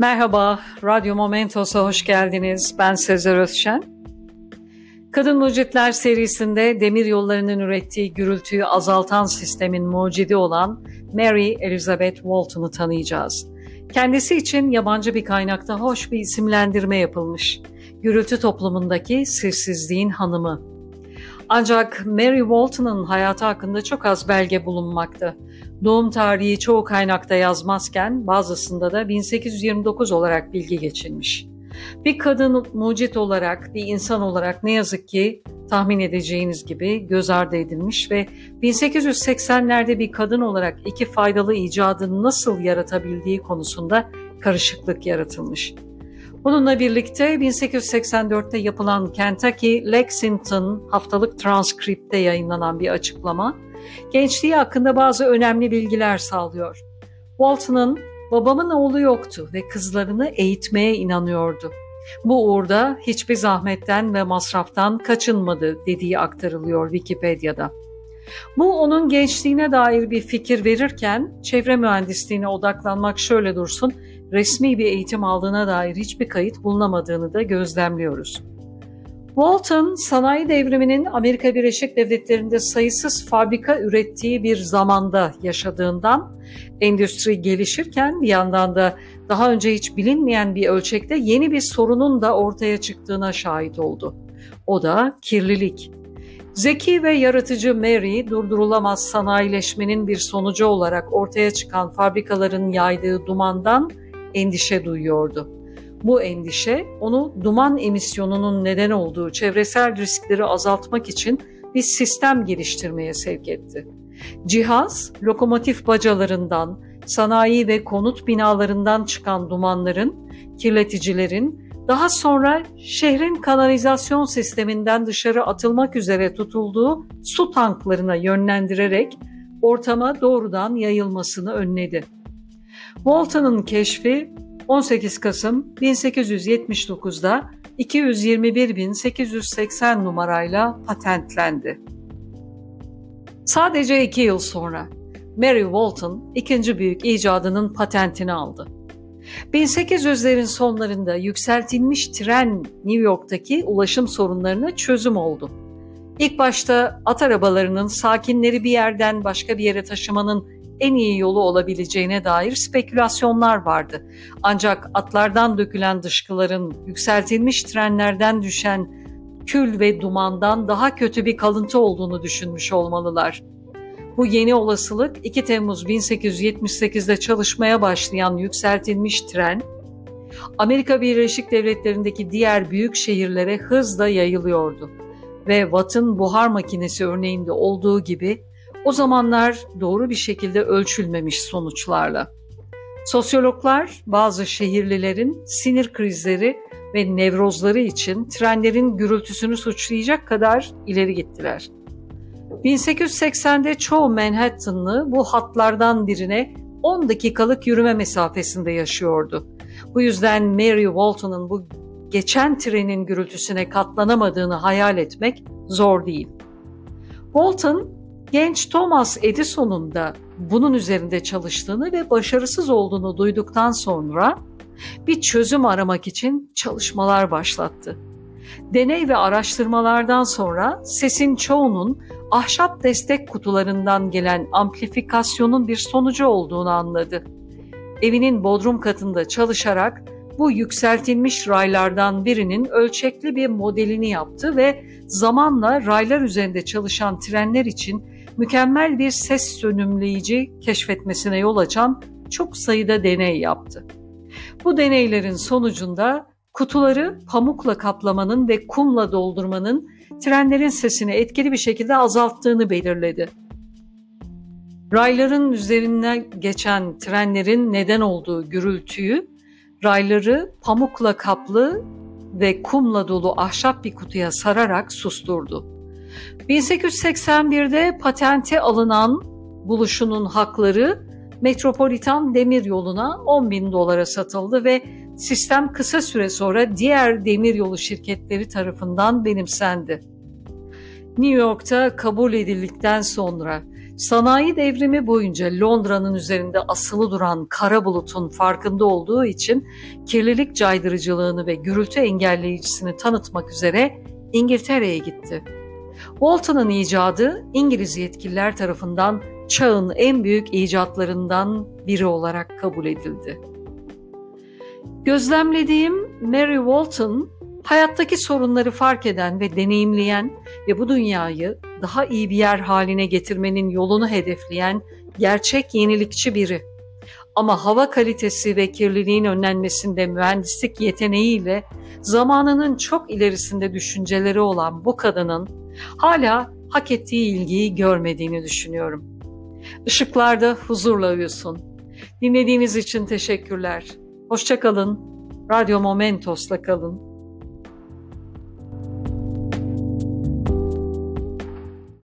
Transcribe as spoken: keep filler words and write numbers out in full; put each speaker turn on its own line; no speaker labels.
Merhaba, Radyo Momentos'a hoş geldiniz. Ben Sezer Özşen. Kadın Mucitler serisinde demir yollarının ürettiği gürültüyü azaltan sistemin mucidi olan Mary Elizabeth Walton'u tanıyacağız. Kendisi için yabancı bir kaynakta hoş bir isimlendirme yapılmış. Gürültü toplumundaki sessizliğin hanımı. Ancak Mary Walton'un hayatı hakkında çok az belge bulunmakta. Doğum tarihi çoğu kaynakta yazmazken bazısında da bin sekiz yüz yirmi dokuz olarak bilgi geçilmiş. Bir kadın mucit olarak, bir insan olarak ne yazık ki tahmin edeceğiniz gibi göz ardı edilmiş ve bin sekiz yüz seksenlerde bir kadın olarak iki faydalı icadı nasıl yaratabildiği konusunda karışıklık yaratılmış. Bununla birlikte bin sekiz yüz seksen dörtte yapılan Kentucky Lexington haftalık transkripte yayınlanan bir açıklama, gençliği hakkında bazı önemli bilgiler sağlıyor. Walton'un babamın oğlu yoktu ve kızlarını eğitmeye inanıyordu. Bu uğurda hiçbir zahmetten ve masraftan kaçınmadı dediği aktarılıyor Wikipedia'da. Bu onun gençliğine dair bir fikir verirken çevre mühendisliğine odaklanmak şöyle dursun, resmi bir eğitim aldığına dair hiçbir kayıt bulunamadığını da gözlemliyoruz. Walton, sanayi devriminin Amerika Birleşik Devletleri'nde sayısız fabrika ürettiği bir zamanda yaşadığından, endüstri gelişirken bir yandan da daha önce hiç bilinmeyen bir ölçekte yeni bir sorunun da ortaya çıktığına şahit oldu. O da kirlilik. Zeki ve yaratıcı Mary, durdurulamaz sanayileşmenin bir sonucu olarak ortaya çıkan fabrikaların yaydığı dumandan endişe duyuyordu. Bu endişe onu duman emisyonunun neden olduğu çevresel riskleri azaltmak için bir sistem geliştirmeye sevk etti. Cihaz, lokomotif bacalarından, sanayi ve konut binalarından çıkan dumanların, kirleticilerin, daha sonra şehrin kanalizasyon sisteminden dışarı atılmak üzere tutulduğu su tanklarına yönlendirerek ortama doğrudan yayılmasını önledi. Walton'un keşfi on sekiz Kasım bin sekiz yüz yetmiş dokuzda iki yüz yirmi bir bin sekiz yüz seksen numarayla patentlendi. Sadece iki yıl sonra Mary Walton ikinci büyük icadının patentini aldı. bin sekiz yüzlerin sonlarında yükseltilmiş tren New York'taki ulaşım sorunlarına çözüm oldu. İlk başta at arabalarının sakinleri bir yerden başka bir yere taşımanın en iyi yolu olabileceğine dair spekülasyonlar vardı. Ancak atlardan dökülen dışkıların yükseltilmiş trenlerden düşen kül ve dumandan daha kötü bir kalıntı olduğunu düşünmüş olmalılar. Bu yeni olasılık iki Temmuz bin sekiz yüz yetmiş sekizde çalışmaya başlayan yükseltilmiş tren, Amerika Birleşik Devletleri'ndeki diğer büyük şehirlere hızla yayılıyordu ve Watt'ın buhar makinesi örneğinde olduğu gibi o zamanlar doğru bir şekilde ölçülmemiş sonuçlarla. Sosyologlar bazı şehirlilerin sinir krizleri ve nevrozları için trenlerin gürültüsünü suçlayacak kadar ileri gittiler. bin sekiz yüz seksende çoğu Manhattanlı bu hatlardan birine on dakikalık yürüme mesafesinde yaşıyordu. Bu yüzden Mary Walton'un bu geçen trenin gürültüsüne katlanamadığını hayal etmek zor değil. Walton, genç Thomas Edison'un da bunun üzerinde çalıştığını ve başarısız olduğunu duyduktan sonra bir çözüm aramak için çalışmalar başlattı. Deney ve araştırmalardan sonra sesin çoğunun ahşap destek kutularından gelen amplifikasyonun bir sonucu olduğunu anladı. Evinin bodrum katında çalışarak bu yükseltilmiş raylardan birinin ölçekli bir modelini yaptı ve zamanla raylar üzerinde çalışan trenler için mükemmel bir ses sönümleyici keşfetmesine yol açan çok sayıda deney yaptı. Bu deneylerin sonucunda kutuları pamukla kaplamanın ve kumla doldurmanın trenlerin sesini etkili bir şekilde azalttığını belirledi. Rayların üzerine geçen trenlerin neden olduğu gürültüyü, rayları pamukla kaplı ve kumla dolu ahşap bir kutuya sararak susturdu. bin sekiz yüz seksen birde patente alınan buluşunun hakları Metropolitan Demiryolu'na on bin dolara satıldı ve sistem kısa süre sonra diğer demiryolu şirketleri tarafından benimsendi. New York'ta kabul edildikten sonra Sanayi devrimi boyunca Londra'nın üzerinde asılı duran kara bulutun farkında olduğu için kirlilik caydırıcılığını ve gürültü engelleyicisini tanıtmak üzere İngiltere'ye gitti. Walton'un icadı İngiliz yetkililer tarafından çağın en büyük icatlarından biri olarak kabul edildi. Gözlemlediğim Mary Walton, hayattaki sorunları fark eden ve deneyimleyen ve bu dünyayı daha iyi bir yer haline getirmenin yolunu hedefleyen gerçek yenilikçi biri. Ama hava kalitesi ve kirliliğin önlenmesinde mühendislik yeteneğiyle zamanının çok ilerisinde düşünceleri olan bu kadının hala hak ettiği ilgiyi görmediğini düşünüyorum. Işıklarda huzurla uyusun. Dinlediğiniz için teşekkürler. Hoşça kalın. Radyo Momentos'la kalın.